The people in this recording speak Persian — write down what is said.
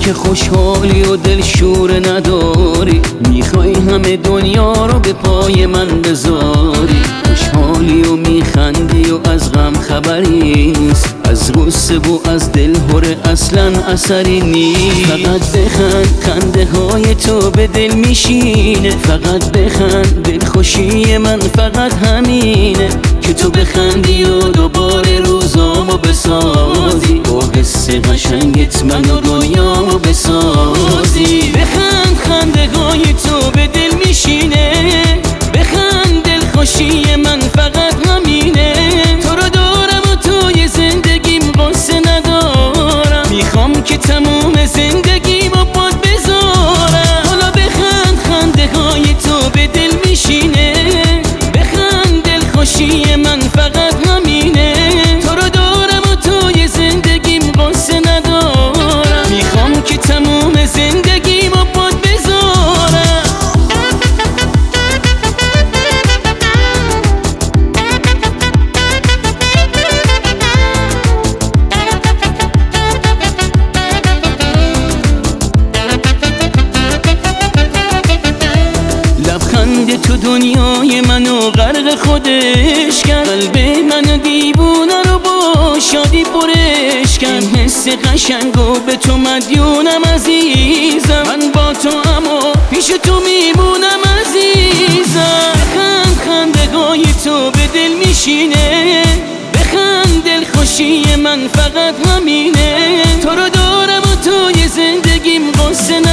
که خوشحالی و دل شور نداری، میخوای همه دنیا رو به پای من بذاری. خوشحالی و میخندی و از غم خبری نیست، از غصه و از دل هره اصلا اثری نیست. فقط بخند، خنده های تو به دل میشینه. فقط بخند، دل خوشی من فقط همینه که تو بخندی و دوباره روزامو بسازی، با حس قشنگت من و دنیامو بسازی. بخند، خنده های تو به دل میشینه. بخند، دل خوشی من فقط همینه. تو رو دارم و توی زندگیم قصه ندارم، میخوام که تموم زندگیم رو باد بذارم. حالا بخند، خنده های تو به دل میشینه. بخند، دل خوشی من فقط همینه. تو رو دارم و توی زندگیم قصه ندارم، میخوام که تموم زندگیم رو باد بذارم. لبخند تو دنیای منو غرق خودش کرد، قلب منو دیوونه رو با شادی پرش کرد. این حس قشنگو به تو مدیونم عزیزم، من با تو اما پیش تو میمونم عزیزم. بخند، خندگاه تو به دل میشینه. بخند، دل خوشی من فقط همینه. تو رو دارم و توی زندگیم قصه